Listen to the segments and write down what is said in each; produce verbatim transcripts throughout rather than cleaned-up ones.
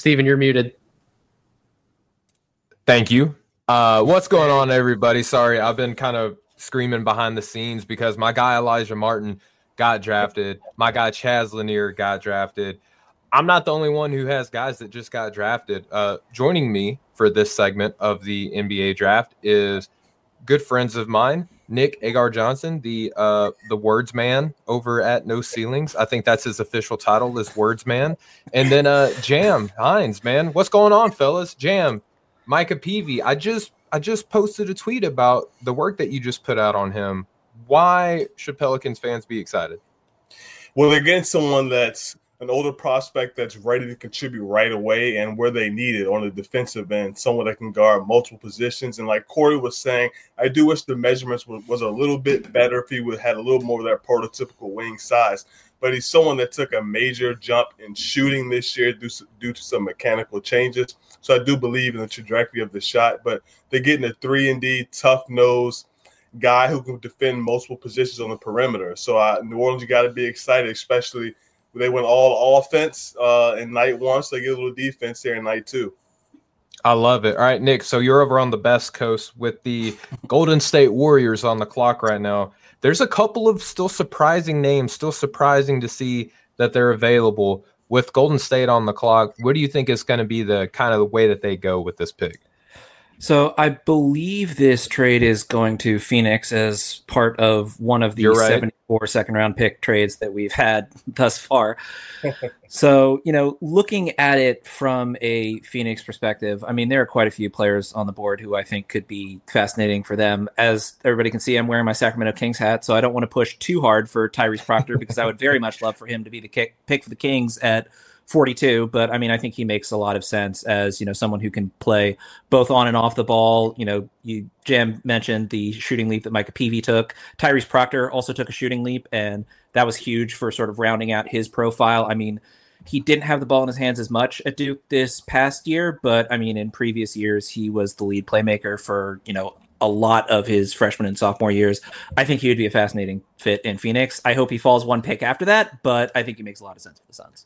Steven, you're muted. Thank you. Uh, what's going on, everybody? Sorry, I've been kind of screaming behind the scenes because my guy Elijah Martin got drafted. My guy Chaz Lanier got drafted. I'm not the only one who has guys that just got drafted. Uh, joining me for this segment of the N B A draft is good friends of mine, Nick Agar Johnson, the uh, the words man over at No Ceilings. I think that's his official title, is words man. And then uh, Jam Hines, man. What's going on, fellas? Jam, Micah Peavy. I just I just posted a tweet about the work that you just put out on him. Why should Pelicans fans be excited? Well, they're getting someone that's an older prospect that's ready to contribute right away and where they need it on the defensive end, someone that can guard multiple positions. And like Corey was saying, I do wish the measurements was, was a little bit better if he would had a little more of that prototypical wing size. But he's someone that took a major jump in shooting this year due, due to some mechanical changes. So I do believe in the trajectory of the shot. But they're getting a three and D, tough-nosed guy who can defend multiple positions on the perimeter. So uh, New Orleans, you got to be excited, especially – they went all offense uh, in night one, so they get a little defense here in night two. I love it. All right, Nick, so you're over on the Best Coast with the Golden State Warriors on the clock right now. There's a couple of still surprising names, still surprising to see that they're available. With Golden State on the clock, what do you think is going to be the kind of the way that they go with this pick? So I believe this trade is going to Phoenix as part of one of the right. seventy-four second round pick trades that we've had thus far. So, you know, looking at it from a Phoenix perspective, I mean, there are quite a few players on the board who I think could be fascinating for them. As everybody can see, I'm wearing my Sacramento Kings hat, so I don't want to push too hard for Tyrese Proctor because I would very much love for him to be the kick, pick for the Kings at forty-two, but I mean, I think he makes a lot of sense as, you know, someone who can play both on and off the ball. You know, you Jam mentioned the shooting leap that Micah Peavy took. Tyrese Proctor also took a shooting leap, and that was huge for sort of rounding out his profile. I mean, he didn't have the ball in his hands as much at Duke this past year, but I mean, in previous years, he was the lead playmaker for, you know, a lot of his freshman and sophomore years. I think he would be a fascinating fit in Phoenix. I hope he falls one pick after that, but I think he makes a lot of sense for the Suns.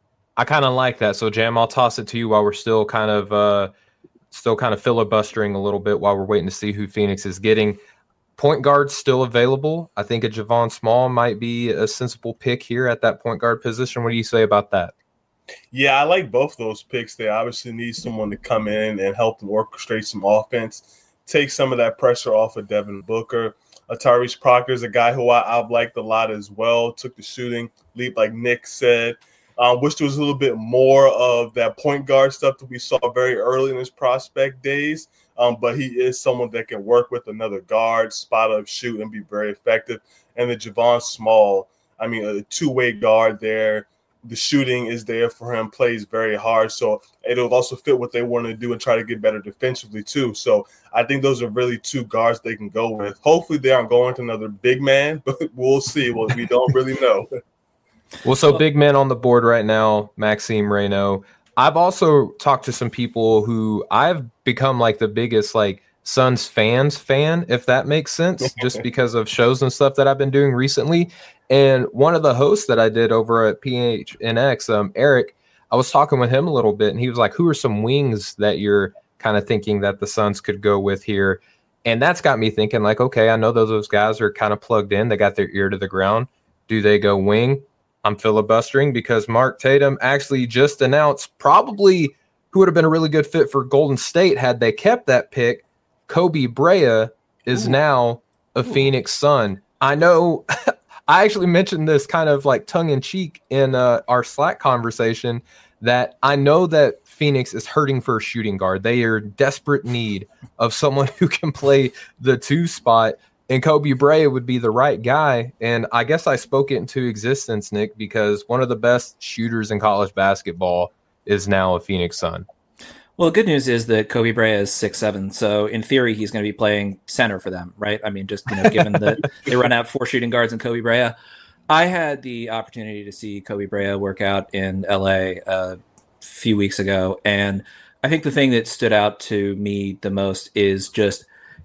I kind of like that. So, Jam, I'll toss it to you while we're still kind of uh, still kind of filibustering a little bit while we're waiting to see who Phoenix is getting. Point guard still available. I think a Javon Small might be a sensible pick here at that point guard position. What do you say about that? Yeah, I like both those picks. They obviously need someone to come in and help them orchestrate some offense, take some of that pressure off of Devin Booker. Uh, Tyrese Proctor is a guy who I, I've liked a lot as well. Took the shooting leap, like Nick said. Um, wish there was a little bit more of that point guard stuff that we saw very early in his prospect days. Um, but he is someone that can work with another guard, spot up, shoot, and be very effective. And the Javon Small, I mean, a two-way guard there. The shooting is there for him, plays very hard. So it'll also fit what they want to do and try to get better defensively too. So I think those are really two guards they can go with. Hopefully they aren't going to another big man, but we'll see. Well, we don't really know. Well, so big men on the board right now, Maxime Reynaud. I've also talked to some people who I've become like the biggest like Suns fans fan, if that makes sense, just because of shows and stuff that I've been doing recently. And one of the hosts that I did over at P H N X, um, Eric, I was talking with him a little bit, and he was like, who are some wings that you're kind of thinking that the Suns could go with here? And that's got me thinking like, okay, I know those, those guys are kind of plugged in. They got their ear to the ground. Do they go wing? I'm filibustering because Mark Tatum actually just announced probably who would have been a really good fit for Golden State had they kept that pick. Kobe Brea is Ooh. now a Ooh. Phoenix Sun. I know I actually mentioned this kind of like tongue in cheek in uh, our Slack conversation that I know that Phoenix is hurting for a shooting guard. They are in desperate need of someone who can play the two spot. And Kobe Brea would be the right guy. And I guess I spoke it into existence, Nick, because one of the best shooters in college basketball is now a Phoenix Sun. Well, the good news is that Kobe Brea is six seven, so in theory he's going to be playing center for them, right? I mean, just you know, given that they run out four shooting guards in Kobe Brea. I had the opportunity to see Kobe Brea work out in L A a few weeks ago, and I think the thing that stood out to me the most is just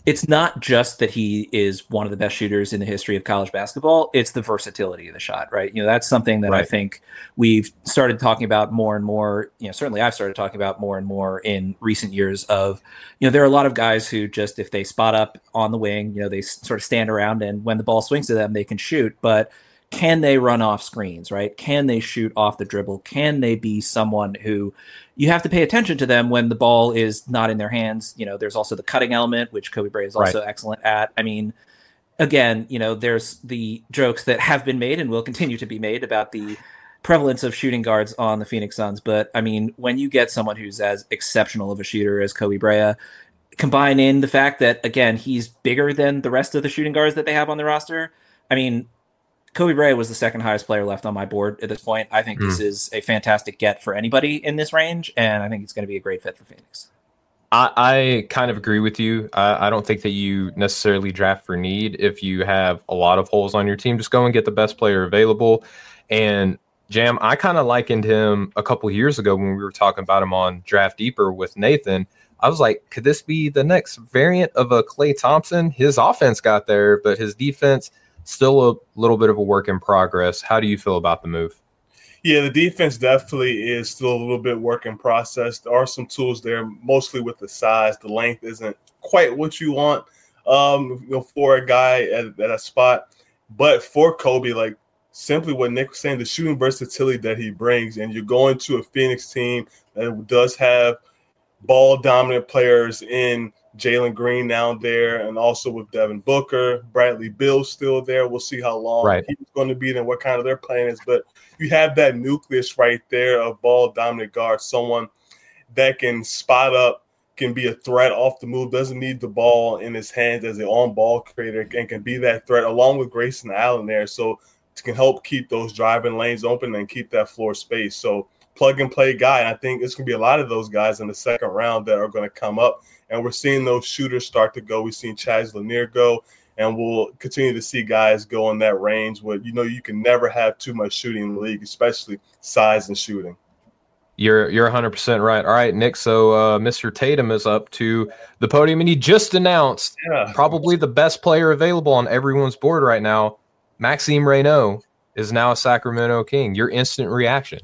it's not just that he is one of the best shooters in the history of college basketball. It's the versatility of the shot, right? You know, that's something that right. I think we've started talking about more and more. You know, certainly I've started talking about more and more in recent years of, you know, there are a lot of guys who just, if they spot up on the wing, you know, they sort of stand around and when the ball swings to them, they can shoot. But can they run off screens, right? Can they shoot off the dribble? Can they be someone who you have to pay attention to them when the ball is not in their hands? You know, there's also the cutting element, which Kobe Bryant is also right. excellent at. I mean, again, you know, there's the jokes that have been made and will continue to be made about the prevalence of shooting guards on the Phoenix Suns. But I mean, when you get someone who's as exceptional of a shooter as Kobe Bryant, combine in the fact that, again, he's bigger than the rest of the shooting guards that they have on the roster. I mean, Kobe Bryant was the second highest player left on my board at this point. I think mm. this is a fantastic get for anybody in this range, and I think it's going to be a great fit for Phoenix. I, I kind of agree with you. I, I don't think that you necessarily draft for need. If you have a lot of holes on your team, just go and get the best player available. And Jam, I kind of likened him a couple years ago when we were talking about him on Draft Deeper with Nathan. I was like, could this be the next variant of a Klay Thompson? His offense got there, but his defense – still a little bit of a work in progress. How do you feel about the move? Yeah, the defense definitely is still a little bit work in process. There are some tools there, mostly with the size. The length isn't quite what you want um, you know, for a guy at, at a spot. But for Kobe, like simply what Nick was saying, the shooting versatility that he brings, and you're going to a Phoenix team that does have ball-dominant players in Jalen Green now there, and also with Devin Booker, Bradley Beal still there. We'll see how long right. he's going to be and what kind of their plan is. But you have that nucleus right there of ball-dominant guard, someone that can spot up, can be a threat off the move, doesn't need the ball in his hands as an on-ball creator, and can be that threat along with Grayson Allen there. So it can help keep those driving lanes open and keep that floor space. So plug-and-play guy. And I think it's going to be a lot of those guys in the second round that are going to come up. And we're seeing those shooters start to go. We've seen Chaz Lanier go, and we'll continue to see guys go in that range where, you know, you can never have too much shooting in the league, especially size and shooting. You're you're one hundred percent right. All right, Nick, so uh, Mister Tatum is up to the podium, and he just announced yeah. probably the best player available on everyone's board right now. Maxime Reynaud is now a Sacramento King. Your instant reaction?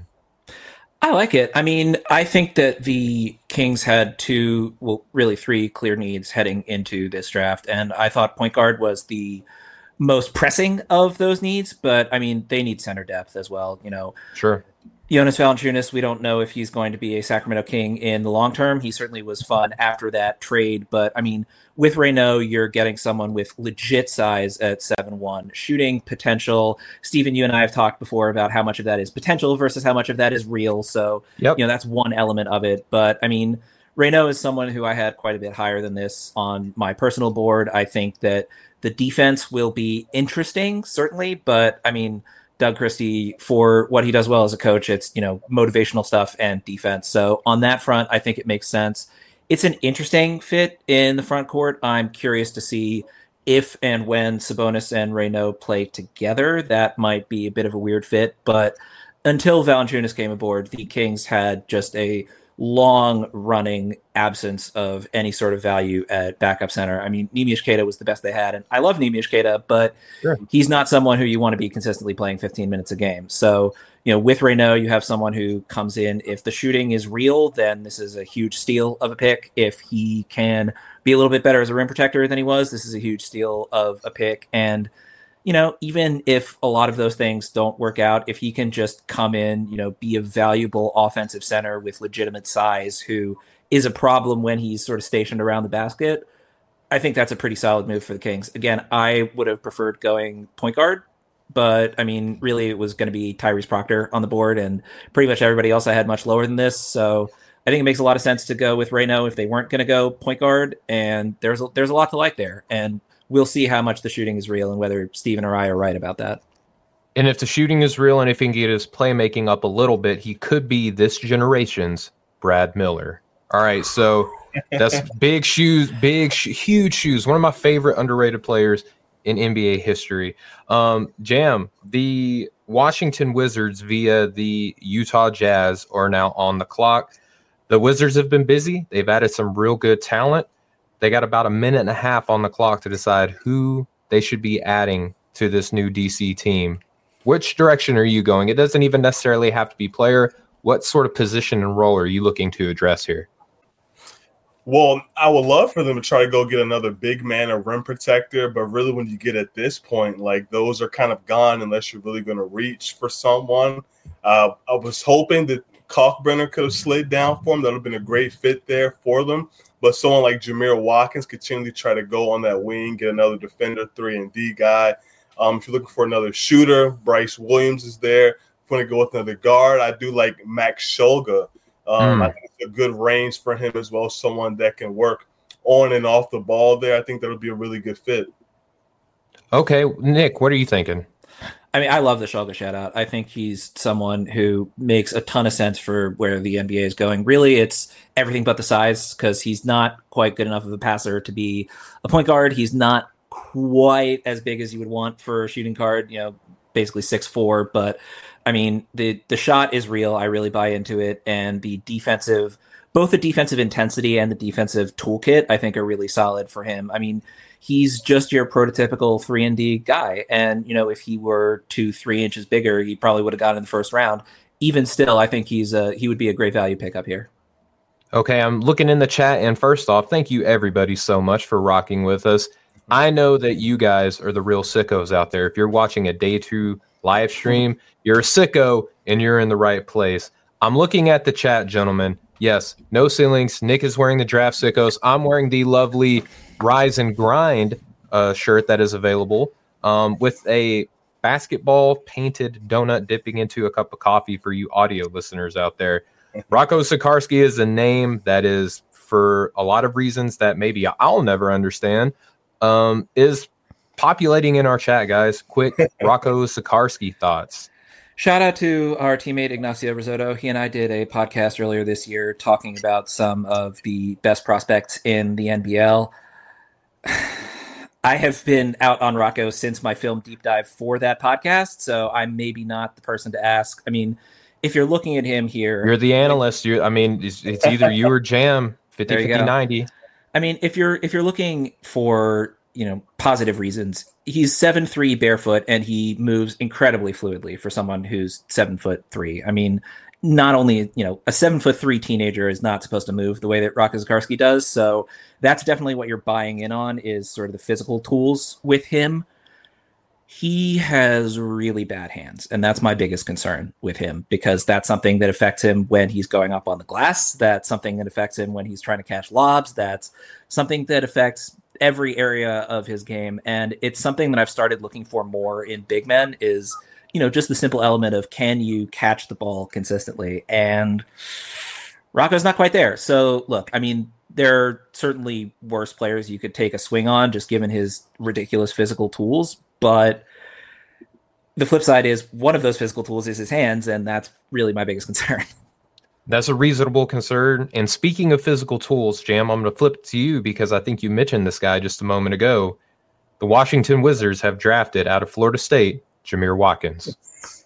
I like it. I mean, I think that the Kings had two, well, really three clear needs heading into this draft. And I thought point guard was the most pressing of those needs. But, I mean, they need center depth as well. You know, sure. Jonas Valanciunas, we don't know if he's going to be a Sacramento King in the long term. He certainly was fun after that trade. But, I mean, with Reynaud, you're getting someone with legit size at seven one, shooting potential. Steven, you and I have talked before about how much of that is potential versus how much of that is real. So, yep. you know, that's one element of it. But, I mean, Reynaud is someone who I had quite a bit higher than this on my personal board. I think that the defense will be interesting, certainly. But, I mean, Doug Christie, for what he does well as a coach, it's, you know, motivational stuff and defense. So on that front, I think it makes sense. It's an interesting fit in the front court. I'm curious to see if and when Sabonis and Reynaud play together. That might be a bit of a weird fit, but until Valanciunas came aboard, the Kings had just a long-running absence of any sort of value at backup center. I mean, Neemias Queta was the best they had, and I love Neemias Queta, but sure. he's not someone who you want to be consistently playing fifteen minutes a game. So, you know, with Reynaud, you have someone who comes in. If the shooting is real, then this is a huge steal of a pick. If he can be a little bit better as a rim protector than he was, this is a huge steal of a pick. And you know, even if a lot of those things don't work out, if he can just come in, you know, be a valuable offensive center with legitimate size who is a problem when he's sort of stationed around the basket, I think that's a pretty solid move for the Kings. Again, I would have preferred going point guard, but I mean, really it was going to be Tyrese Proctor on the board, and pretty much everybody else I had much lower than this. So I think it makes a lot of sense to go with Reynaud if they weren't going to go point guard, and there's a, there's a lot to like there. And we'll see how much the shooting is real and whether Steven or I are right about that. And if the shooting is real and if he can get his playmaking up a little bit, he could be this generation's Brad Miller. All right, so that's big shoes, big, sh- huge shoes. One of my favorite underrated players in N B A history. Um, Jam, the Washington Wizards via the Utah Jazz are now on the clock. The Wizards have been busy. They've added some real good talent. They got about a minute and a half on the clock to decide who they should be adding to this new D C team. Which direction are you going? It doesn't even necessarily have to be player. What sort of position and role are you looking to address here? Well, I would love for them to try to go get another big man or rim protector, but really when you get at this point, like those are kind of gone unless you're really going to reach for someone. Uh, I was hoping that Kalkbrenner could have slid down for them. That would have been a great fit there for them. But someone like Jamir Watkins continually try to go on that wing, get another defender, three and D guy. Um, if you're looking for another shooter, Bryce Williams is there. If you want to go with another guard, I do like Max Shulga. Um, mm. I think it's a good range for him as well, someone that can work on and off the ball there. I think that'll be a really good fit. Okay, Nick, what are you thinking? I mean, I love the Shulga shout out. I think he's someone who makes a ton of sense for where the N B A is going. Really, it's everything but the size because he's not quite good enough of a passer to be a point guard. He's not quite as big as you would want for a shooting guard, you know, basically six foot four. But, I mean, the, the shot is real. I really buy into it. And the defensive, both the defensive intensity and the defensive toolkit, I think are really solid for him. I mean, he's just your prototypical three and D guy. And, you know, if he were two, three inches bigger, he probably would have gotten in the first round. Even still, I think he's a, he would be a great value pickup here. Okay, I'm looking in the chat. And first off, thank you everybody so much for rocking with us. I know that you guys are the real sickos out there. If you're watching a day two live stream, you're a sicko and you're in the right place. I'm looking at the chat, gentlemen. Yes, no ceilings. Nick is wearing the Draft Sickos. I'm wearing the lovely Rise and Grind uh, shirt that is available um, with a basketball painted donut dipping into a cup of coffee for you audio listeners out there. Rocco Sikorsky is a name that is, for a lot of reasons that maybe I'll never understand, um, is populating in our chat, guys. Quick Rocco Sikorsky thoughts. Shout out to our teammate Ignacio Risotto. He and I did a podcast earlier this year talking about some of the best prospects in the N B L. I have been out on Rocco since my film deep dive for that podcast, so I'm maybe not the person to ask. I mean, if you're looking at him here... You're the analyst. You, I mean, it's, it's either you or Jam, fifty fifty ninety. I mean, if you're if you're looking for, you know, positive reasons, he's seven three barefoot and he moves incredibly fluidly for someone who's seven foot three. I mean, not only, you know, a seven foot three teenager is not supposed to move the way that Rocco Sikorsky does. So that's definitely what you're buying in on, is sort of the physical tools with him. He has really bad hands, and that's my biggest concern with him, because that's something that affects him when he's going up on the glass. That's something that affects him when he's trying to catch lobs. That's something that affects every area of his game. And it's something that I've started looking for more in big men is, you know, just the simple element of, can you catch the ball consistently? And Rocco's not quite there. So look, I mean, there are certainly worse players you could take a swing on just given his ridiculous physical tools. But the flip side is, one of those physical tools is his hands, and that's really my biggest concern. That's a reasonable concern. And speaking of physical tools, Jam, I'm going to flip it to you because I think you mentioned this guy just a moment ago. The Washington Wizards have drafted out of Florida State, Jamir Watkins.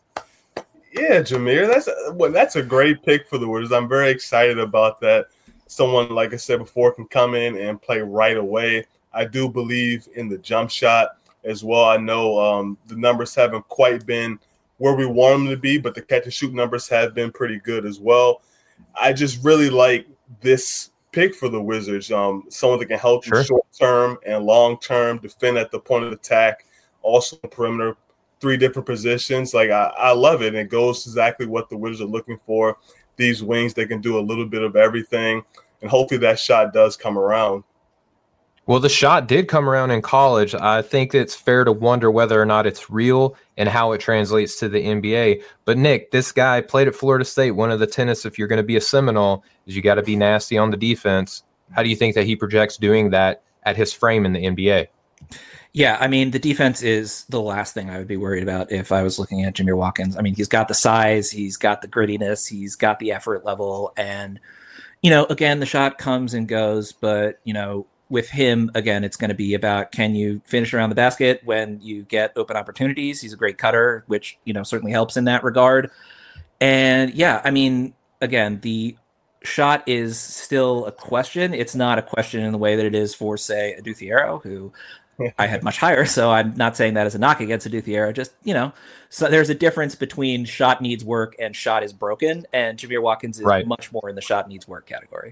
Yeah, Jamir, that's a, well, that's a great pick for the Wizards. I'm very excited about that. Someone, like I said before, can come in and play right away. I do believe in the jump shot as well. I know um, the numbers haven't quite been where we want them to be, but the catch and shoot numbers have been pretty good as well. I just really like this pick for the Wizards. Um, someone that can help sure. you short term and long term, defend at the point of attack, also perimeter, three different positions. Like I, I love it. And it goes exactly what the Wizards are looking for. These wings, they can do a little bit of everything, and hopefully that shot does come around. Well, the shot did come around in college. I think it's fair to wonder whether or not it's real and how it translates to the N B A. But, Nick, this guy played at Florida State. One of the tenets, if you're going to be a Seminole, is you got to be nasty on the defense. How do you think that he projects doing that at his frame in the N B A? Yeah, I mean, the defense is the last thing I would be worried about if I was looking at Jamir Watkins. I mean, he's got the size, he's got the grittiness, he's got the effort level. And, you know, again, the shot comes and goes, but, you know, with him, again, it's going to be about, can you finish around the basket when you get open opportunities? He's a great cutter, which, you know, certainly helps in that regard. And yeah, I mean, again, the shot is still a question. It's not a question in the way that it is for, say, Aduthiero, who I had much higher. So I'm not saying that as a knock against Aduthiero. Just, you know, so there's a difference between shot needs work and shot is broken. And Jamir Watkins is right. much more in the shot needs work category.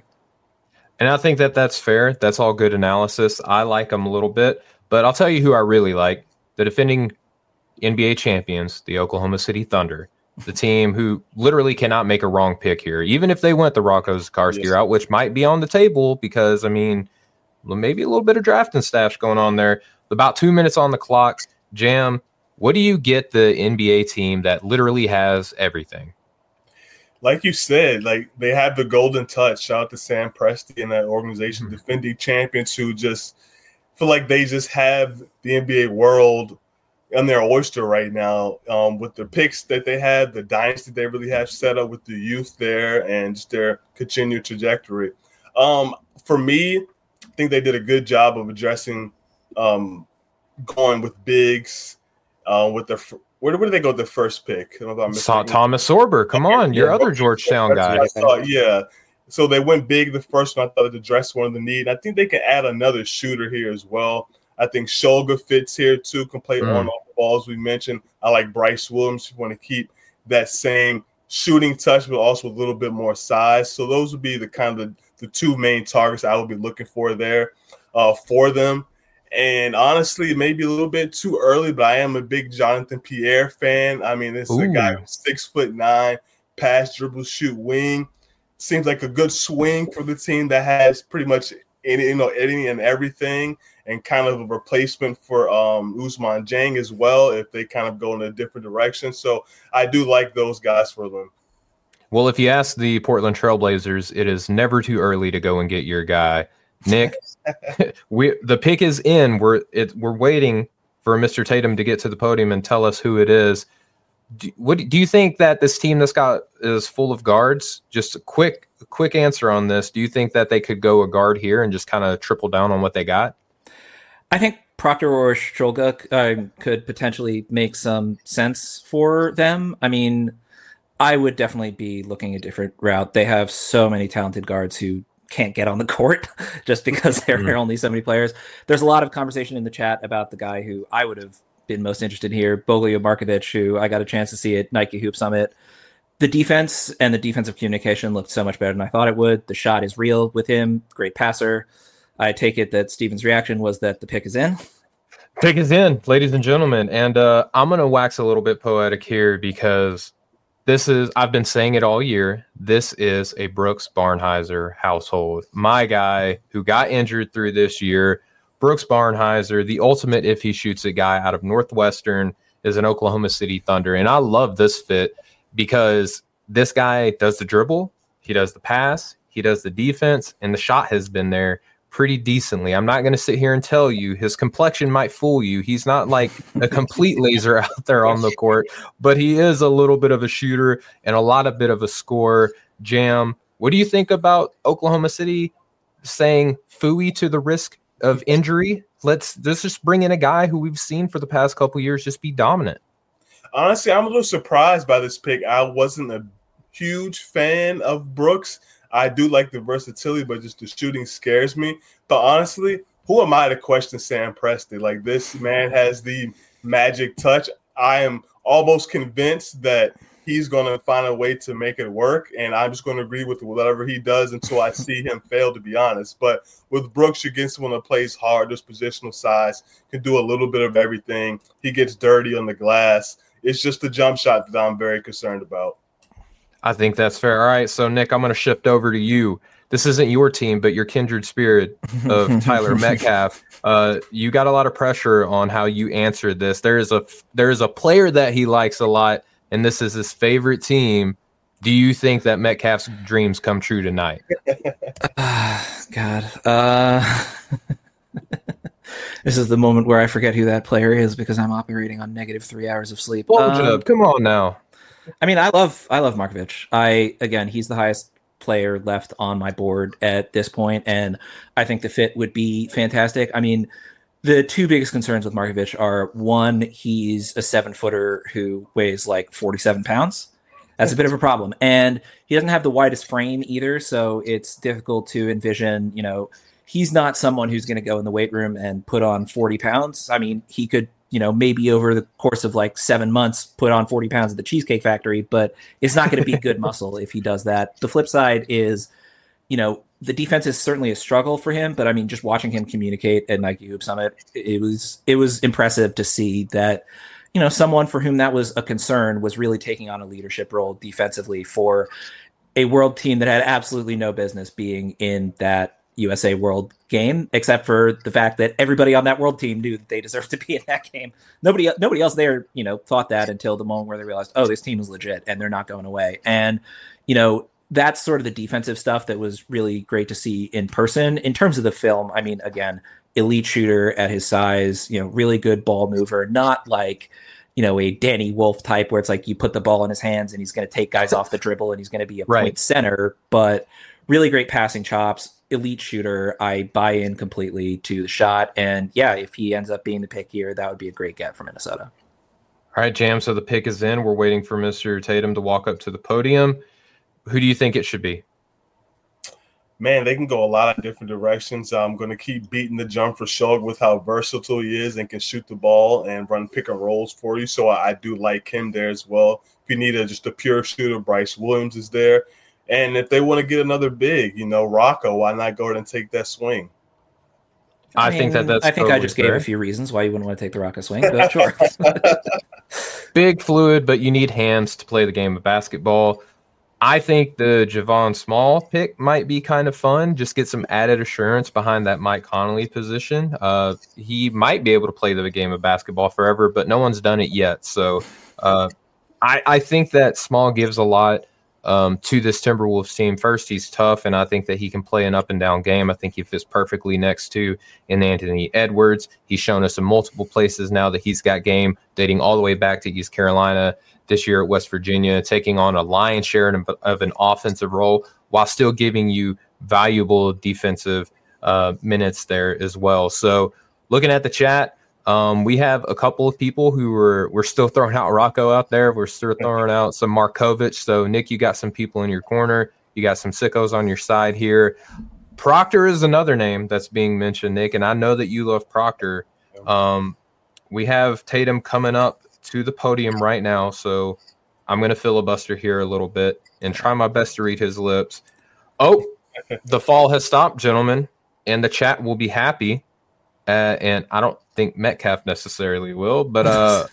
And I think that that's fair. That's all good analysis. I like him a little bit, but I'll tell you who I really like. The defending N B A champions, the Oklahoma City Thunder, the team who literally cannot make a wrong pick here, even if they went the Rocco Zikarsky yes. route, which might be on the table because, I mean, maybe a little bit of drafting stash going on there. About two minutes on the clock. Jam, what do you get the N B A team that literally has everything? Like you said, like they have the golden touch. Shout out to Sam Presti and that organization, mm-hmm. defending champions who just feel like they just have the N B A world on their oyster right now um, with the picks that they have, the dynasty they really have set up with the youth there and just their continued trajectory. Um, for me, I think they did a good job of addressing um, going with bigs uh, with the Where, where did they go with the first pick? I don't know if Saw Thomas Sorber. Come on, your yeah, other Georgetown guy. Thought, yeah. So they went big the first one. I thought it addressed one of the need. I think they can add another shooter here as well. I think Shulga fits here too, can play mm. on off the balls we mentioned. I like Bryce Williams. You want to keep that same shooting touch, but also a little bit more size. So those would be the kind of the, the two main targets I would be looking for there uh, for them. And honestly, maybe a little bit too early, but I am a big Jonathan Pierre fan. I mean, this is Ooh. a guy who's six foot nine, pass, dribble, shoot, wing. Seems like a good swing for the team that has pretty much any, you know, any and everything, and kind of a replacement for um, Ousmane Dieng as well if they kind of go in a different direction. So I do like those guys for them. Well, if you ask the Portland Trailblazers, it is never too early to go and get your guy. Nick, we the pick is in. We're it, we're waiting for Mister Tatum to get to the podium and tell us who it is. Do, what do you think that this team that's got is full of guards? Just a quick a quick answer on this. Do you think that they could go a guard here and just kind of triple down on what they got? I think Proctor or Shulga uh, could potentially make some sense for them. I mean, I would definitely be looking a different route. They have so many talented guards who can't get on the court just because there mm-hmm. are only so many players. There's a lot of conversation in the chat about the guy who I would have been most interested in here, Boglio Markovic, who I got a chance to see at Nike Hoop Summit. The defense and the defensive communication looked so much better than I thought it would. The shot is real with him. Great passer. I take it that Steven's reaction was that the pick is in. Pick is in, ladies and gentlemen. And uh, I'm going to wax a little bit poetic here because this is, I've been saying it all year. This is a Brooks Barnhizer household. My guy who got injured through this year, Brooks Barnhizer, the ultimate if he shoots it guy out of Northwestern, is an Oklahoma City Thunder. And I love this fit because this guy does the dribble, he does the pass, he does the defense, and the shot has been there pretty decently. I'm not going to sit here and tell you his complexion might fool you. He's not like a complete laser out there on the court, but he is a little bit of a shooter and a lot of bit of a scorer. Jam, what do you think about Oklahoma City saying phooey to the risk of injury? Let's, let's just bring in a guy who we've seen for the past couple years just be dominant. Honestly, I'm a little surprised by this pick. I wasn't a huge fan of Brooks. I do like the versatility, but just the shooting scares me. But honestly, who am I to question Sam Presti? Like, this man has the magic touch. I am almost convinced that he's going to find a way to make it work, and I'm just going to agree with whatever he does until I see him fail, to be honest. But with Brooks, you get someone that plays hard, there's positional size, can do a little bit of everything. He gets dirty on the glass. It's just the jump shot that I'm very concerned about. I think that's fair. All right, so Nick, I'm going to shift over to you. This isn't your team, but your kindred spirit of Tyler Metcalf. Uh, you got a lot of pressure on how you answered this. There is a there is a player that he likes a lot, and this is his favorite team. Do you think that Metcalf's dreams come true tonight? uh, God. Uh, this is the moment where I forget who that player is because I'm operating on negative three hours of sleep. Um, come on now. I mean, I love I love Markovic. I again, he's the highest player left on my board at this point, and I think the fit would be fantastic. I mean, the two biggest concerns with Markovic are, one, he's a seven footer who weighs like forty-seven pounds, That's a bit of a problem. And he doesn't have the widest frame either, so it's difficult to envision, you know, he's not someone who's going to go in the weight room and put on forty pounds. I mean, he could, you know, maybe over the course of like seven months put on forty pounds at the Cheesecake Factory, but it's not going to be good muscle if he does that. The flip side is, you know, the defense is certainly a struggle for him, but I mean, just watching him communicate at Nike Hoop Summit, it was it was impressive to see that, you know, someone for whom that was a concern was really taking on a leadership role defensively for a world team that had absolutely no business being in that U S A World game, except for the fact that everybody on that world team knew that they deserved to be in that game. Nobody, nobody else there, you know, thought that until the moment where they realized, oh, this team is legit and they're not going away. And, you know, that's sort of the defensive stuff that was really great to see in person. In terms of the film, I mean, again, elite shooter at his size, you know, really good ball mover, not like, you know, a Danny Wolf type where it's like you put the ball in his hands and he's going to take guys off the dribble and he's going to be a right. point center, but really great passing chops, elite shooter. I buy in completely to the shot. And yeah, if he ends up being the pick here, that would be a great get for Minnesota. All right, Jam. So the pick is in. We're waiting for Mister Tatum to walk up to the podium. Who do you think it should be? Man, they can go a lot of different directions. I'm going to keep beating the drum for Shug with how versatile he is and can shoot the ball and run pick and rolls for you. So I, I do like him there as well. If you need a, just a pure shooter, Bryce Williams is there. And if they want to get another big, you know, Rocco, why not go ahead and take that swing? I, I mean, think that that's I think totally I just fair. gave a few reasons why you wouldn't want to take the Rocco swing, but sure. Big, fluid, but you need hands to play the game of basketball. I think the Javon Small pick might be kind of fun. Just get some added assurance behind that Mike Conley position. Uh, he might be able to play the game of basketball forever, but no one's done it yet. So uh, I, I think that Small gives a lot um, to this Timberwolves team. First, he's tough, and I think that he can play an up and down game. I think he fits perfectly next to in Anthony Edwards. He's shown us in multiple places now that he's got game, dating all the way back to East Carolina, this year at West Virginia, taking on a lion's share of an offensive role while still giving you valuable defensive uh, minutes there as well. So looking at the chat, um, we have a couple of people who were we're still throwing out Rocco out there. We're still throwing out some Markovic. So, Nick, you got some people in your corner. You got some sickos on your side here. Proctor is another name that's being mentioned, Nick, and I know that you love Proctor. Um, we have Tatum coming up to the podium right now, so I'm going to filibuster here a little bit and try my best to read his lips. Oh, the fall has stopped, gentlemen, and the chat will be happy. Uh, and I don't think Metcalf necessarily will, but uh,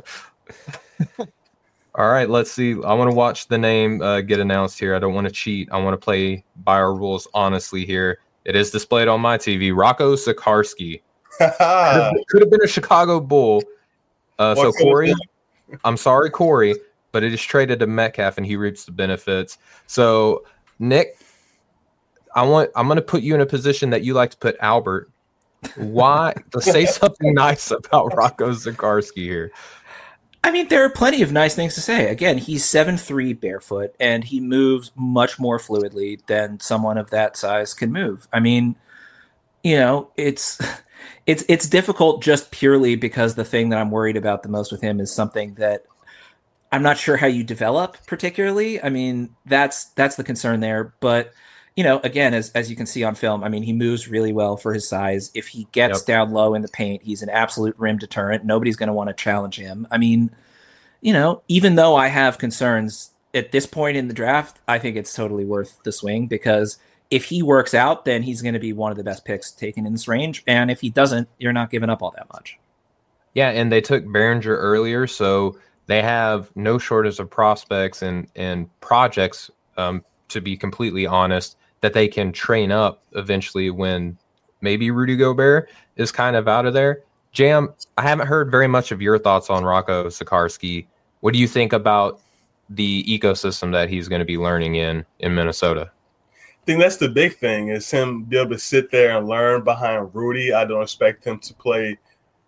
all right, let's see. I want to watch the name uh, get announced here. I don't want to cheat. I want to play by our rules honestly here. It is displayed on my T V. Rocco Sikorsky. Could have been a Chicago Bull. Uh, so, Corey, I'm sorry, Corey, but it is traded to Metcalf, and he reaps the benefits. So, Nick, I want I'm going to put you in a position that you like to put Albert. Why? To say something nice about Rocco Sikorsky here. I mean, there are plenty of nice things to say. Again, he's seven three barefoot, and he moves much more fluidly than someone of that size can move. I mean, you know, it's it's it's difficult just purely because the thing that I'm worried about the most with him is something that I'm not sure how you develop particularly. I mean, that's that's the concern there. But, you know, again, as as you can see on film, I mean, he moves really well for his size. If he gets yep. down low in the paint, he's an absolute rim deterrent. Nobody's going to want to challenge him. I mean, you know, even though I have concerns at this point in the draft, I think it's totally worth the swing because if he works out, then he's going to be one of the best picks taken in this range. And if he doesn't, you're not giving up all that much. Yeah, and they took Behringer earlier, so they have no shortage of prospects and, and projects, um, to be completely honest, that they can train up eventually when maybe Rudy Gobert is kind of out of there. Jam, I haven't heard very much of your thoughts on Rocco Sikorsky. What do you think about the ecosystem that he's going to be learning in in Minnesota? I think that's the big thing is him be able to sit there and learn behind Rudy. I don't expect him to play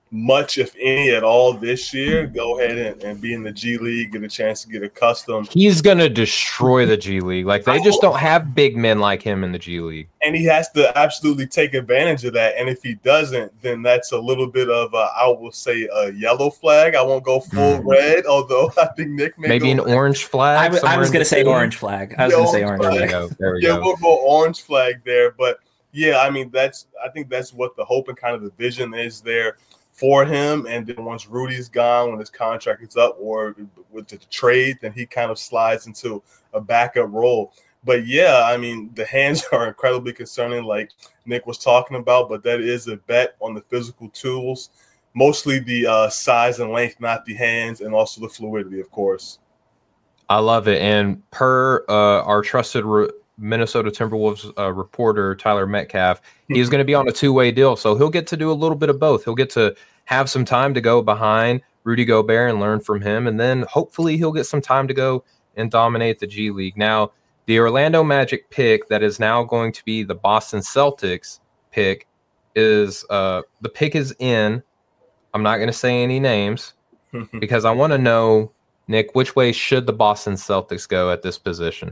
much, if any, at all this year, go ahead and, and be in the G League, get a chance to get accustomed. He's going to destroy the G League. Like, they just don't have big men like him in the G League. And he has to absolutely take advantage of that. And if he doesn't, then that's a little bit of, a, I will say, a yellow flag. I won't go full mm. red, although I think Nick may Maybe an red. orange flag. I, w- I was going to say orange flag. I was going to say orange flag. There we go. There we yeah, go. we'll go orange flag there. But, yeah, I mean, that's I think that's what the hope and kind of the vision is there for him. And then once Rudy's gone, when his contract is up, or with the trade, then he kind of slides into a backup role. But yeah, I mean, the hands are incredibly concerning, like Nick was talking about, but that is a bet on the physical tools, mostly the uh, size and length, not the hands, and also the fluidity, of course. I love it. And per uh, our trusted re- Minnesota Timberwolves uh, reporter, Tyler Metcalf, he's going to be on a two-way deal. So he'll get to do a little bit of both. He'll get to have some time to go behind Rudy Gobert and learn from him. And then hopefully he'll get some time to go and dominate the G League. Now, the Orlando Magic pick that is now going to be the Boston Celtics pick is uh, the pick is in. I'm not going to say any names because I want to know, Nick, which way should the Boston Celtics go at this position?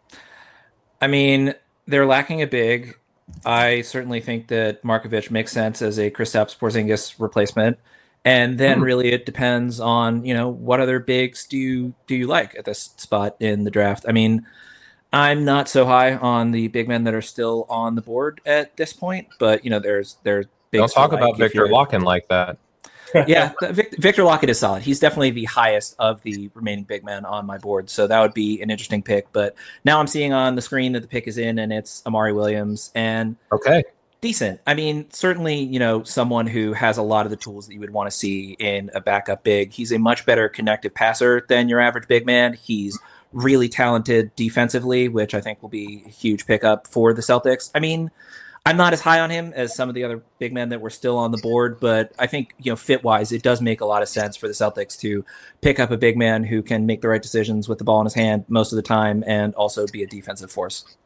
I mean, they're lacking a big. I certainly think that Markovic makes sense as a Kristaps Porzingis replacement. And then mm. really it depends on, you know, what other bigs do you do you like at this spot in the draft? I mean, I'm not so high on the big men that are still on the board at this point, but, you know, there's there's bigs. Don't talk about like Victor Locken like that. yeah, Victor Lockett is solid. He's definitely the highest of the remaining big men on my board, so that would be an interesting pick. But now I'm seeing on the screen that the pick is in, and it's Amari Williams, and okay, decent. I mean, certainly, you know, someone who has a lot of the tools that you would want to see in a backup big. He's a much better connective passer than your average big man. He's really talented defensively, which I think will be a huge pickup for the Celtics. I mean, I'm not as high on him as some of the other big men that were still on the board, but I think, you know, fit-wise, it does make a lot of sense for the Celtics to pick up a big man who can make the right decisions with the ball in his hand most of the time and also be a defensive force.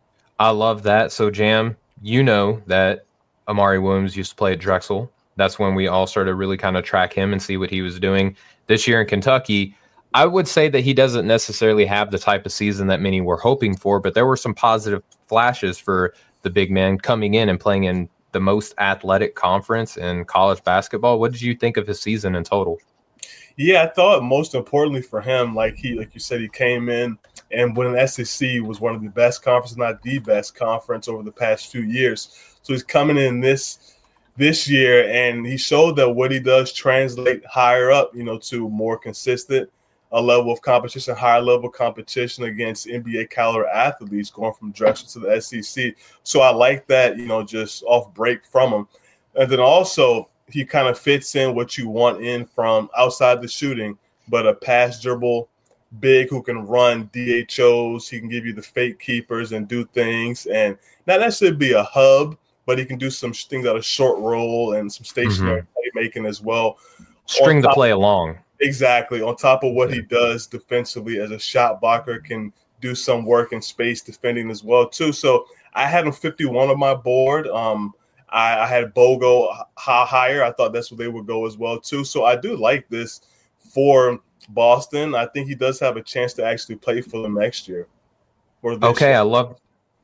I love that. So, Jam, you know that Amari Williams used to play at Drexel. That's when we all started really kind of track him and see what he was doing. This year in Kentucky, I would say that he doesn't necessarily have the type of season that many were hoping for, but there were some positive flashes for the big man coming in and playing in the most athletic conference in college basketball. What did you think of his season in total? Yeah, I thought most importantly for him, like he, like you said, he came in and when an S E C was one of the best conferences, not the best conference over the past few years. So he's coming in this this year, and he showed that what he does translate higher up, you know, to more consistent a level of competition, higher level competition against N B A caliber athletes going from Drexel to the S E C. So I like that, you know, just off break from him. And then also he kind of fits in what you want in from outside the shooting, but a pass dribble big who can run D H Os. He can give you the fake keepers and do things. And not necessarily be a hub, but he can do some things out of short roll and some stationary mm-hmm. playmaking as well. String the play along. Exactly. On top of what he does defensively as a shot blocker, can do some work in space defending as well, too. So I had him fifty-one on my board. Um, I, I had Bogo higher. I thought that's where they would go as well, too. So I do like this for Boston. I think he does have a chance to actually play for them next year. Or this okay, year. I love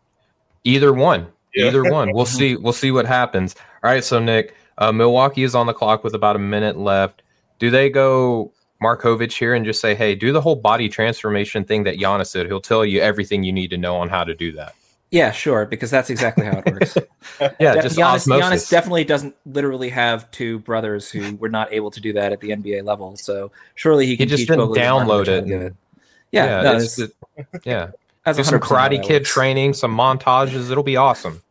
either one. Yeah. Either one. We'll see. We'll see what happens. All right, so, Nick, uh, Milwaukee is on the clock with about a minute left. Do they go Markovic here and just say, hey, do the whole body transformation thing that Giannis did? He'll tell you everything you need to know on how to do that. Yeah, sure, because that's exactly how it works. yeah, De- just Giannis, osmosis. Giannis definitely doesn't literally have two brothers who were not able to do that at the N B A level. So surely he can he just teach didn't Bogle download it. it. Yeah, yeah, no, it's, it's, yeah. Do some Karate Kid training, some montages. It'll be awesome.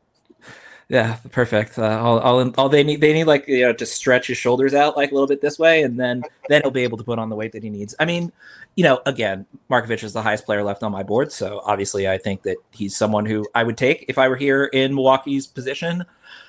Yeah, perfect. Uh, all, all, all they need, they need like you know to stretch his shoulders out like a little bit this way, and then then he'll be able to put on the weight that he needs. I mean, you know, again, Markovic is the highest player left on my board, so obviously I think that he's someone who I would take if I were here in Milwaukee's position.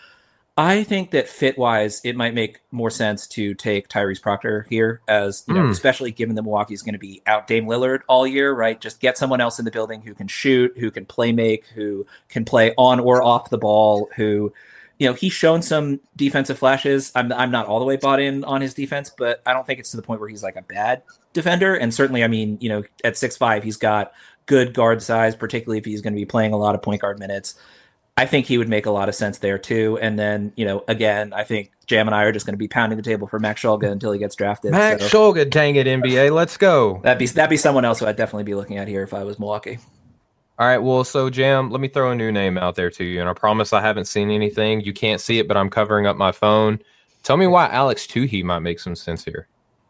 I think that fit-wise, it might make more sense to take Tyrese Proctor here, as you know, mm. especially given that Milwaukee's going to be out Dame Lillard all year, right? Just get someone else in the building who can shoot, who can play make, who can play on or off the ball, who you know, he's shown some defensive flashes. I'm I'm not all the way bought in on his defense, but I don't think it's to the point where he's like a bad defender. And certainly, I mean, you know, at six five, he's got good guard size, particularly if he's going to be playing a lot of point guard minutes. I think he would make a lot of sense there too. And then, you know, again, I think Jam and I are just going to be pounding the table for Max Shulga until he gets drafted. Max so. Shulga, dang it, N B A, let's go. That'd be that'd be someone else who I'd definitely be looking at here if I was Milwaukee. All right, well, so Jam, let me throw a new name out there to you, and I promise I haven't seen anything. You can't see it, but I'm covering up my phone. Tell me why Alex Tuhey might make some sense here.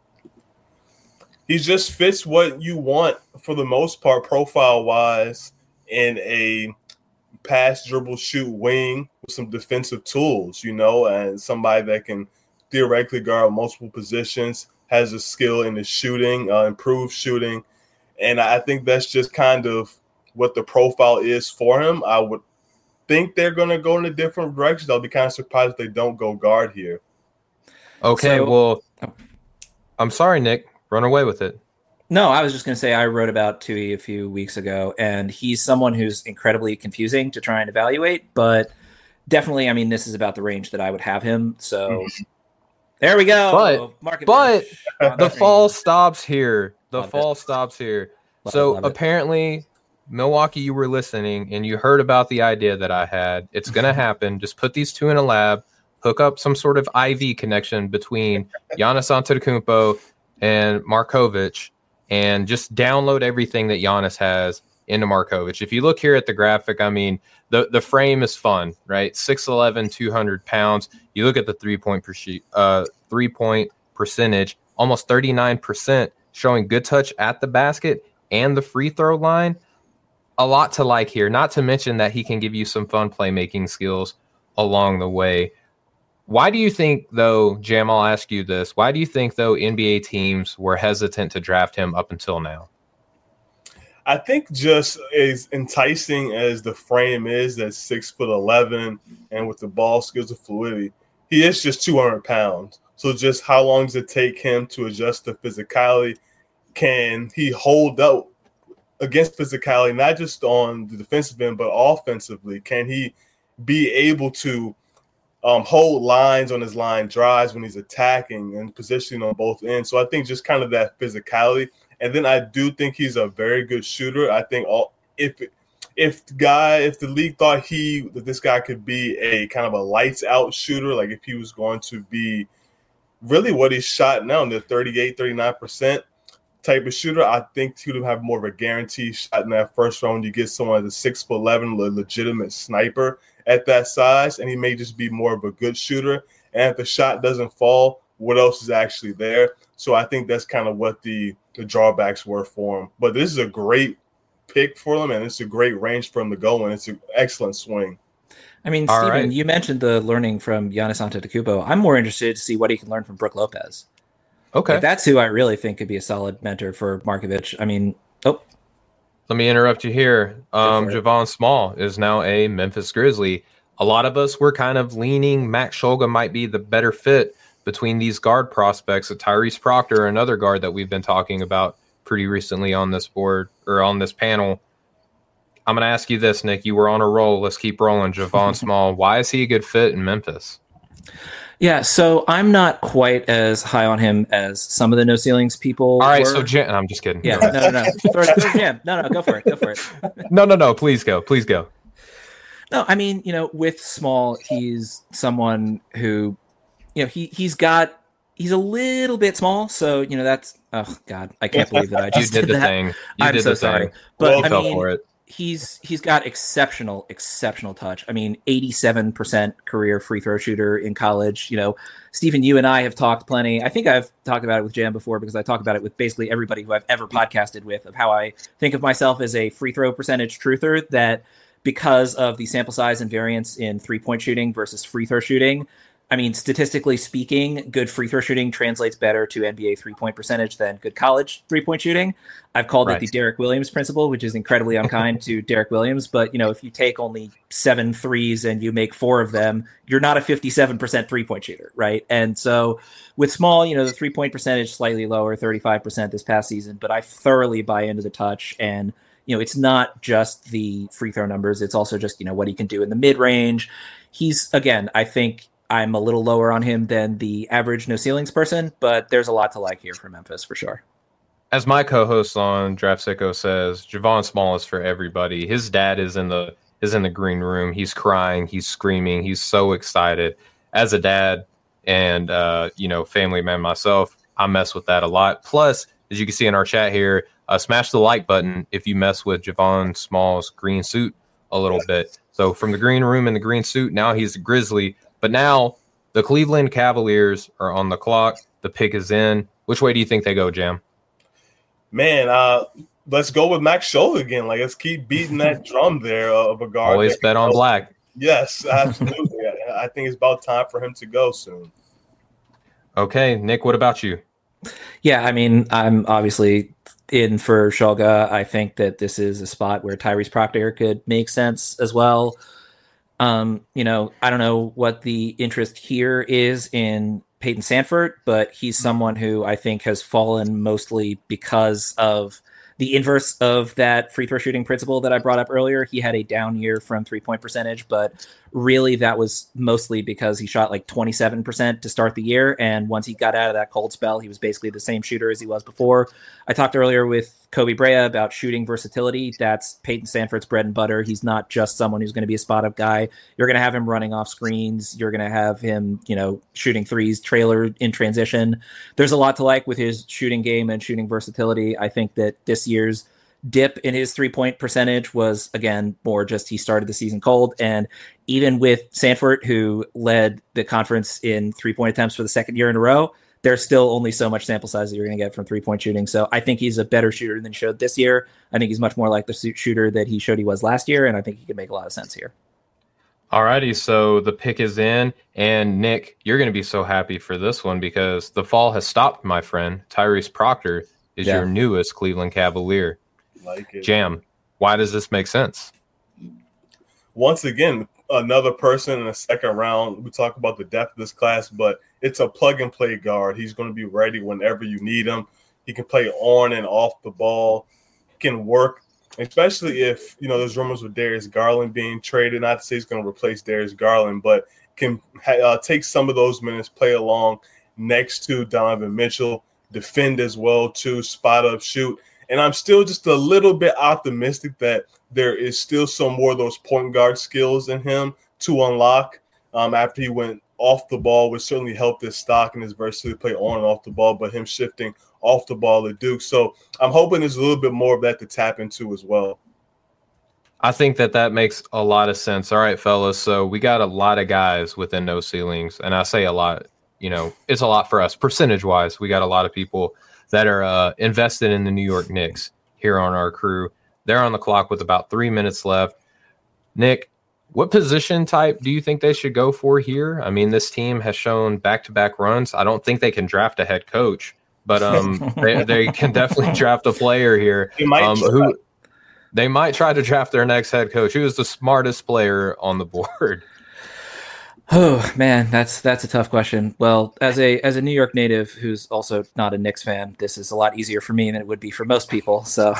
He just fits what you want for the most part, profile-wise, in a pass, dribble, shoot wing with some defensive tools, you know, and somebody that can theoretically guard multiple positions, has a skill in the shooting, uh, improved shooting, and I think that's just kind of what the profile is for him. I would think they're going to go in a different direction. I'll be kind of surprised if they don't go guard here. Okay, so, well, I'm sorry, Nick. Run away with it. No, I was just going to say I wrote about Tui a few weeks ago, and he's someone who's incredibly confusing to try and evaluate, but definitely, I mean, this is about the range that I would have him. So mm-hmm. there we go. But, but the fall stops here. The Love fall it. stops here. Love so it, apparently – Milwaukee, you were listening and you heard about the idea that I had. It's going to happen. Just put these two in a lab, hook up some sort of I V connection between Giannis Antetokounmpo and Markovic, and just download everything that Giannis has into Markovic. If you look here at the graphic, I mean, the, the frame is fun, right? six eleven, two hundred pounds. You look at the three-point per sheet, uh, three-point percentage, almost thirty-nine percent, showing good touch at the basket and the free throw line. A lot to like here, not to mention that he can give you some fun playmaking skills along the way. Why do you think, though, Jam, I'll ask you this, why do you think, though, N B A teams were hesitant to draft him up until now? I think just as enticing as the frame is, that's six foot eleven, and with the ball skills of fluidity, he is just two hundred pounds. So just how long does it take him to adjust to physicality? Can he hold up against physicality, not just on the defensive end, but offensively? Can he be able to um, hold lines on his line drives when he's attacking and positioning on both ends? So I think just kind of that physicality. And then I do think he's a very good shooter. I think all if if the guy, if the league thought he that this guy could be a kind of a lights out shooter, like if he was going to be really what he's shot now in the thirty-eight, thirty-nine percent type of shooter, I think he would have more of a guaranteed shot in that first round. You get someone that's six foot eleven, a legitimate sniper at that size, and he may just be more of a good shooter. And if the shot doesn't fall, what else is actually there? So I think that's kind of what the, the drawbacks were for him. But this is a great pick for him, and it's a great range for him to go in. It's an excellent swing. I mean, All Steven, right. you mentioned the learning from Giannis Antetokounmpo. I'm more interested to see what he can learn from Brook Lopez. Okay. Like, that's who I really think could be a solid mentor for Markovic. I mean, oh. Let me interrupt you here. Um, Javon Small is now a Memphis Grizzly. A lot of us were kind of leaning Max Shulga might be the better fit between these guard prospects, a Tyrese Proctor, another guard that we've been talking about pretty recently on this board or on this panel. I'm going to ask you this, Nick. You were on a roll. Let's keep rolling. Javon Small, why is he a good fit in Memphis? Yeah, so I'm not quite as high on him as some of the No Ceilings people. All right, were. so Jam, I'm just kidding. Yeah, no, no, no. Throw it, throw it, Jam. No, no, go for it. Go for it. no, no, no. Please go. Please go. No, I mean, you know, with Small, he's someone who, you know, he he's got he's a little bit small, so you know that's oh god, I can't believe that I just you did, did the that. thing. You I'm did so the sorry, thing. but well, I fell mean, for it. he's he's got exceptional, exceptional touch. I mean, eighty-seven percent career free throw shooter in college. You know, Stephen, you and I have talked plenty. I think I've talked about it with Jam before because I talk about it with basically everybody who I've ever podcasted with of how I think of myself as a free throw percentage truther, that because of the sample size and variance in three-point shooting versus free throw shooting, I mean, statistically speaking, good free throw shooting translates better to N B A three-point percentage than good college three-point shooting. I've called right. it the Derek Williams principle, which is incredibly unkind to Derek Williams. But, you know, if you take only seven threes and you make four of them, you're not a fifty-seven percent three-point shooter, right? And so with Small, you know, the three-point percentage slightly lower, thirty-five percent this past season. But I thoroughly buy into the touch. And, you know, it's not just the free throw numbers. It's also just, you know, what he can do in the mid range. He's, again, I think I'm a little lower on him than the average no ceilings person, but there's a lot to like here for Memphis for sure. As my co-host on Draft Sicko says, Javon Small is for everybody. His dad is in the is in the green room. He's crying. He's screaming. He's so excited. As a dad and uh, you know, family man myself, I mess with that a lot. Plus, as you can see in our chat here, uh, smash the like button if you mess with Javon Small's green suit a little bit. So from the green room in the green suit, now he's a Grizzly. But now the Cleveland Cavaliers are on the clock. The pick is in. Which way do you think they go, Jam? Man, uh, let's go with Max Scholl again. Like, let's keep beating that drum there of a guard. Always bet on black. Yes, absolutely. I think it's about time for him to go soon. Okay, Nick, what about you? Yeah, I mean, I'm obviously in for Shulga. I think that this is a spot where Tyrese Proctor could make sense as well. Um, you know, I don't know what the interest here is in Peyton Sandfort, but he's someone who I think has fallen mostly because of the inverse of that free throw shooting principle that I brought up earlier. He had a down year from three-point percentage, but really that was mostly because he shot like twenty-seven percent to start the year. And once he got out of that cold spell, he was basically the same shooter as he was before. I talked earlier with Kobe Brea about shooting versatility. That's Peyton Sandfort's bread and butter. He's not just someone who's going to be a spot-up guy. You're going to have him running off screens. You're going to have him, you know, shooting threes, trailer in transition. There's a lot to like with his shooting game and shooting versatility. I think that this year's dip in his three-point percentage was, again, more just he started the season cold. And even with Sandfort, who led the conference in three-point attempts for the second year in a row, there's still only so much sample size that you're going to get from three-point shooting. So I think he's a better shooter than he showed this year. I think he's much more like the shooter that he showed he was last year, and I think he can make a lot of sense here. All righty, so the pick is in, and Nick, you're going to be so happy for this one because the fall has stopped, my friend. Tyrese Proctor is yeah. your newest Cleveland Cavalier. Like it. Jam, why does this make sense? Once again, another person in the second round. We talk about the depth of this class, but it's a plug-and-play guard. He's going to be ready whenever you need him. He can play on and off the ball. He can work, especially if, you know, there's rumors with Darius Garland being traded. Not to say he's going to replace Darius Garland, but can uh, take some of those minutes, play along next to Donovan Mitchell, defend as well, too, spot up, shoot. And I'm still just a little bit optimistic that there is still some more of those point guard skills in him to unlock um, after he went off the ball, which certainly helped his stock and his versatility play on and off the ball, but him shifting off the ball at Duke. So I'm hoping there's a little bit more of that to tap into as well. I think that that makes a lot of sense. All right, fellas. So we got a lot of guys within no ceilings. And I say a lot, you know, it's a lot for us. Percentage wise, we got a lot of people that are uh, invested in the New York Knicks here on our crew. They're on the clock with about three minutes left. Nick, what position type do you think they should go for here? I mean, this team has shown back-to-back runs. I don't think they can draft a head coach, but um, they, they can definitely draft a player here. They might, um, who, they might try to draft their next head coach. Who is the smartest player on the board? Oh man, that's that's a tough question. Well, as a as a New York native who's also not a Knicks fan, this is a lot easier for me than it would be for most people. So,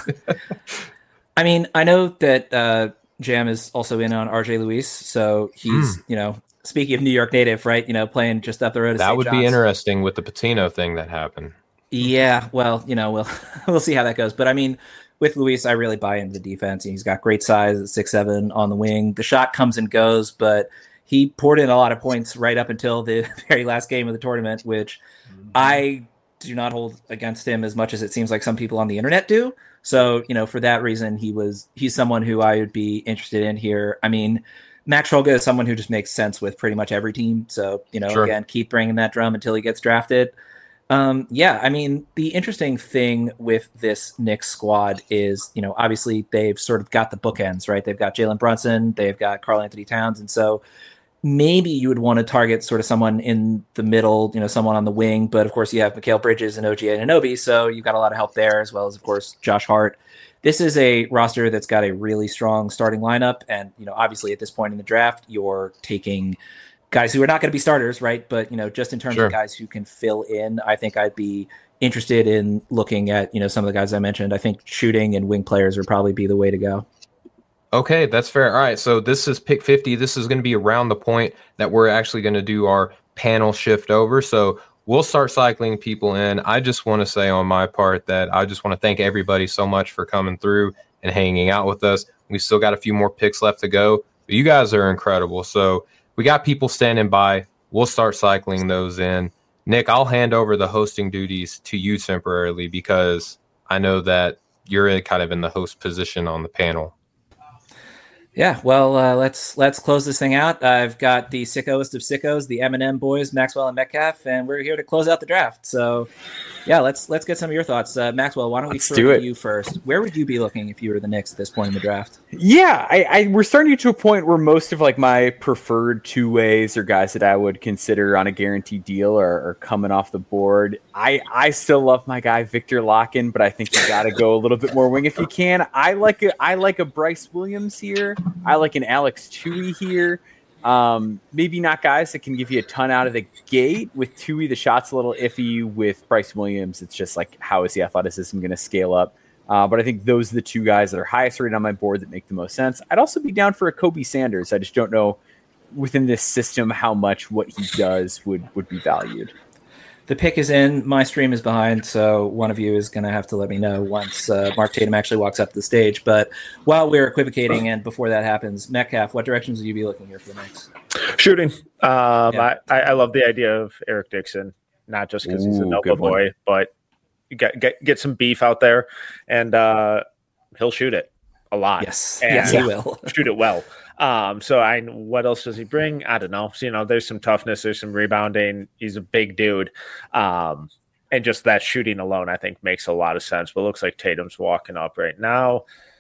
I mean, I know that uh, Jam is also in on R J Luis, so he's mm. you know, speaking of New York native, right? You know, playing just up the road. That Saint would John's. be interesting with the Patino thing that happened. Yeah, well, you know, we'll we'll see how that goes. But I mean, with Luis, I really buy into the defense. He's got great size at six seven on the wing. The shot comes and goes, but he poured in a lot of points right up until the very last game of the tournament, which mm-hmm. I do not hold against him as much as it seems like some people on the internet do. So, you know, for that reason, he was he's someone who I would be interested in here. I mean, Max Scholga is someone who just makes sense with pretty much every team. So, you know, sure. again, keep bringing that drum until he gets drafted. Um, yeah, I mean, the interesting thing with this Knicks squad is, you know, obviously they've sort of got the bookends, right? They've got Jalen Brunson, they've got Karl Anthony Towns, and so maybe you would want to target sort of someone in the middle, you know, someone on the wing. But of course, you have Mikal Bridges and O G Anunoby, so you've got a lot of help there, as well as, of course, Josh Hart. This is a roster that's got a really strong starting lineup. And, you know, obviously at this point in the draft, you're taking guys who are not going to be starters, right? But, you know, just in terms sure. of guys who can fill in, I think I'd be interested in looking at, you know, some of the guys I mentioned, I think shooting and wing players would probably be the way to go. Okay, that's fair. All right, so this is pick fifty. This is going to be around the point that we're actually going to do our panel shift over. So we'll start cycling people in. I just want to say on my part that I just want to thank everybody so much for coming through and hanging out with us. We still got a few more picks left to go, but you guys are incredible. So we got people standing by. We'll start cycling those in. Nick, I'll hand over the hosting duties to you temporarily because I know that you're kind of in the host position on the panel. Yeah, well, uh, let's let's close this thing out. I've got the sickoest of sickos, the Eminem boys, Maxwell and Metcalf, and we're here to close out the draft. So, yeah, let's let's get some of your thoughts. Uh, Maxwell, why don't we let's throw do to it. you first? Where would you be looking if you were the Knicks at this point in the draft? Yeah, I, I we're starting to get to a point where most of like my preferred two ways or guys that I would consider on a guaranteed deal are, are coming off the board. I I still love my guy Victor Locken, but I think you got to go a little bit more wing if you can. I like a I like a Bryce Williams here. I like an Alex Tui here. Um, maybe not guys that can give you a ton out of the gate. With Tui, the shot's a little iffy. With Bryce Williams, it's just like, how is the athleticism going to scale up? Uh, but I think those are the two guys that are highest rated on my board that make the most sense. I'd also be down for a Kobe Sanders. I just don't know within this system how much what he does would, would be valued. The pick is in. My stream is behind, so one of you is going to have to let me know once uh, Mark Tatum actually walks up the stage. But while we're equivocating and before that happens, Metcalf, what directions will you be looking here for the Knicks? Shooting. Um, Yeah. I, I love the idea of Eric Dixon, not just because he's a Ooh, Nova good one. boy, but you get, get get some beef out there, and uh, he'll shoot it a lot. Yes, And yes, he will. shoot it well. Um, so I, what else does he bring? I don't know. So, you know, there's some toughness, there's some rebounding. He's a big dude. Um, and just that shooting alone, I think makes a lot of sense, but it looks like Tatum's walking up right now.